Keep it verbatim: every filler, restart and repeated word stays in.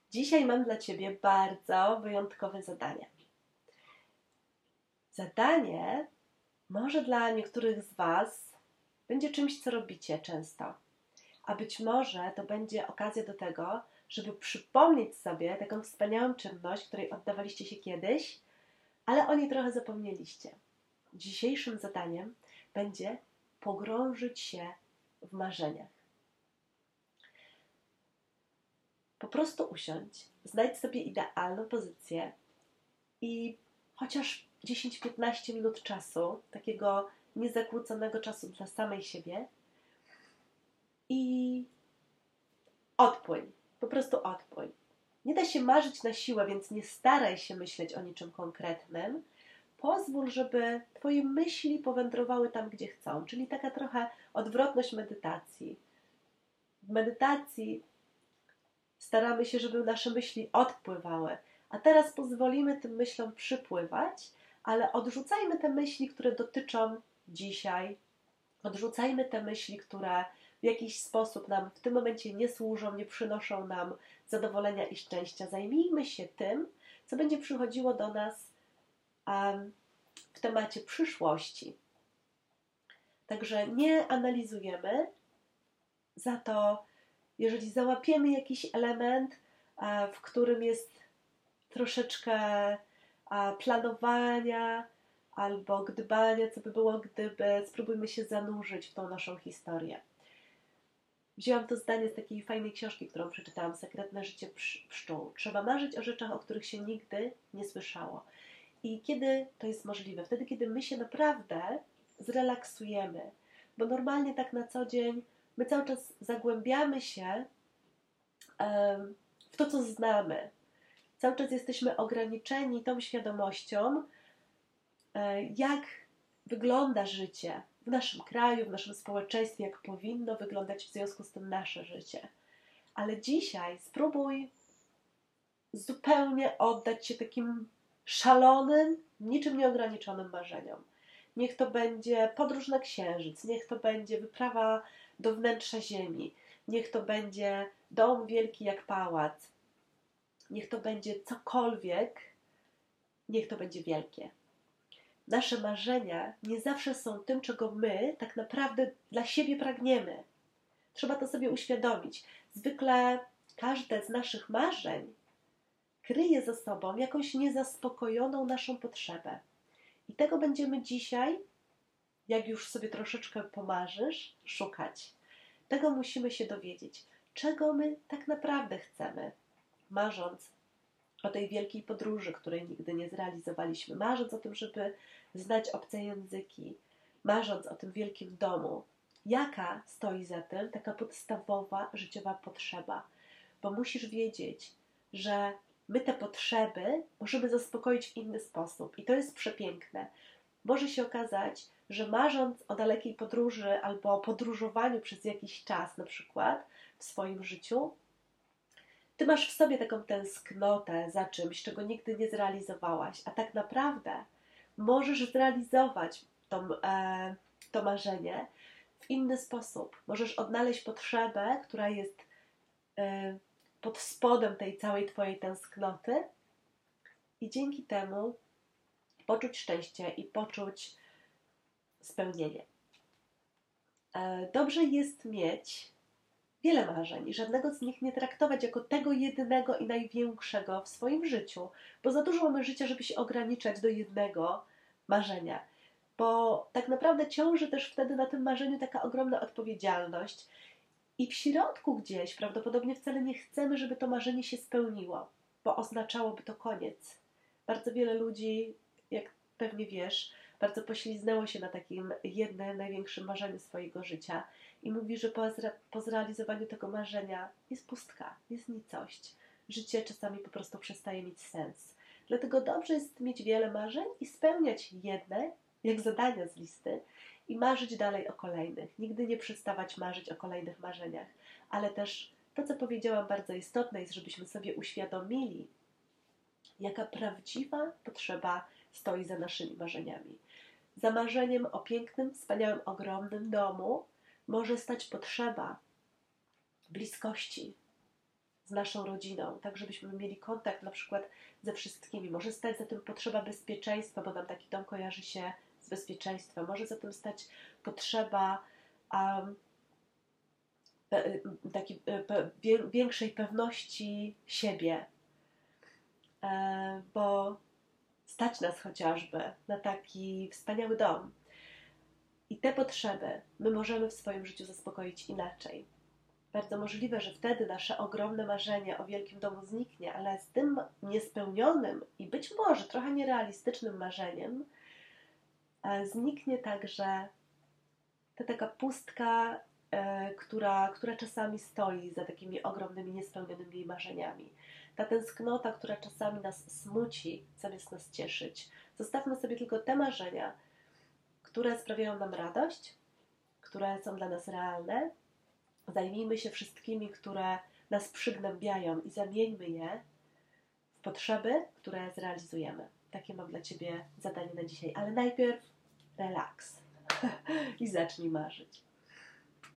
Dzisiaj mam dla Ciebie bardzo wyjątkowe zadanie. Zadanie może dla niektórych z Was będzie czymś, co robicie często, a być może to będzie okazja do tego, żeby przypomnieć sobie taką wspaniałą czynność, której oddawaliście się kiedyś, ale o niej trochę zapomnieliście. Dzisiejszym zadaniem będzie pogrążyć się w marzeniach. Po prostu usiądź, znajdź sobie idealną pozycję i chociaż dziesięć do piętnastu minut czasu, takiego niezakłóconego czasu dla samej siebie i odpłyń, po prostu odpłyń. Nie da się marzyć na siłę, więc nie staraj się myśleć o niczym konkretnym. Pozwól, żeby Twoje myśli powędrowały tam, gdzie chcą, czyli taka trochę odwrotność medytacji. W medytacji staramy się, żeby nasze myśli odpływały, a teraz pozwolimy tym myślom przypływać, ale odrzucajmy te myśli, które dotyczą dzisiaj, odrzucajmy te myśli, które w jakiś sposób nam w tym momencie nie służą, nie przynoszą nam zadowolenia i szczęścia. Zajmijmy się tym, co będzie przychodziło do nas um, w temacie przyszłości. Także nie analizujemy, za to jeżeli załapiemy jakiś element, w którym jest troszeczkę planowania albo gdybania, co by było gdyby, spróbujmy się zanurzyć w tą naszą historię. Wzięłam to zdanie z takiej fajnej książki, którą przeczytałam, Sekretne życie pszczół. Trzeba marzyć o rzeczach, o których się nigdy nie słyszało. I kiedy to jest możliwe? Wtedy, kiedy my się naprawdę zrelaksujemy. Bo normalnie tak na co dzień my cały czas zagłębiamy się w to, co znamy. Cały czas jesteśmy ograniczeni tą świadomością, jak wygląda życie w naszym kraju, w naszym społeczeństwie, jak powinno wyglądać w związku z tym nasze życie. Ale dzisiaj spróbuj zupełnie oddać się takim szalonym, niczym nieograniczonym marzeniom. Niech to będzie podróż na Księżyc, niech to będzie wyprawa do wnętrza Ziemi, niech to będzie dom wielki jak pałac, niech to będzie cokolwiek, niech to będzie wielkie. Nasze marzenia nie zawsze są tym, czego my tak naprawdę dla siebie pragniemy. Trzeba to sobie uświadomić. Zwykle każde z naszych marzeń kryje za sobą jakąś niezaspokojoną naszą potrzebę. I tego będziemy dzisiaj, jak już sobie troszeczkę pomarzysz, szukać. Tego musimy się dowiedzieć. Czego my tak naprawdę chcemy, marząc o tej wielkiej podróży, której nigdy nie zrealizowaliśmy, marząc o tym, żeby znać obce języki, marząc o tym wielkim domu. Jaka stoi za tym taka podstawowa życiowa potrzeba? Bo musisz wiedzieć, że my te potrzeby możemy zaspokoić w inny sposób. I to jest przepiękne. Może się okazać, że marząc o dalekiej podróży albo o podróżowaniu przez jakiś czas na przykład w swoim życiu, ty masz w sobie taką tęsknotę za czymś, czego nigdy nie zrealizowałaś, a tak naprawdę możesz zrealizować to, e, to marzenie w inny sposób. Możesz odnaleźć potrzebę, która jest e, pod spodem tej całej twojej tęsknoty i dzięki temu poczuć szczęście i poczuć spełnienie. E, dobrze jest mieć wiele marzeń i żadnego z nich nie traktować jako tego jedynego i największego w swoim życiu, bo za dużo mamy życia, żeby się ograniczać do jednego marzenia, bo tak naprawdę ciąży też wtedy na tym marzeniu taka ogromna odpowiedzialność i w środku gdzieś prawdopodobnie wcale nie chcemy, żeby to marzenie się spełniło, bo oznaczałoby to koniec. Bardzo wiele ludzi, jak pewnie wiesz, bardzo pośliznęło się na takim jednym największym marzeniu swojego życia i mówi, że po, zre- po zrealizowaniu tego marzenia jest pustka, jest nicość. Życie czasami po prostu przestaje mieć sens. Dlatego dobrze jest mieć wiele marzeń i spełniać jedne, jak zadania z listy, i marzyć dalej o kolejnych. Nigdy nie przestawać marzyć o kolejnych marzeniach. Ale też to, co powiedziałam, bardzo istotne jest, żebyśmy sobie uświadomili, jaka prawdziwa potrzeba stoi za naszymi marzeniami. Za marzeniem o pięknym, wspaniałym, ogromnym domu może stać potrzeba bliskości z naszą rodziną, tak żebyśmy mieli kontakt na przykład ze wszystkimi. Może stać za tym potrzeba bezpieczeństwa, bo nam taki dom kojarzy się z bezpieczeństwem. Może za tym stać potrzeba um, takiej większej pewności siebie, bo stać nas chociażby na taki wspaniały dom. I te potrzeby my możemy w swoim życiu zaspokoić inaczej. Bardzo możliwe, że wtedy nasze ogromne marzenie o wielkim domu zniknie, ale z tym niespełnionym i być może trochę nierealistycznym marzeniem zniknie także ta taka pustka, która, która czasami stoi za takimi ogromnymi, niespełnionymi marzeniami. Ta tęsknota, która czasami nas smuci, zamiast nas cieszyć. Zostawmy sobie tylko te marzenia, które sprawiają nam radość, które są dla nas realne. Zajmijmy się wszystkimi, które nas przygnębiają i zamieńmy je w potrzeby, które zrealizujemy. Takie mam dla Ciebie zadanie na dzisiaj. Ale najpierw relaks i zacznij marzyć.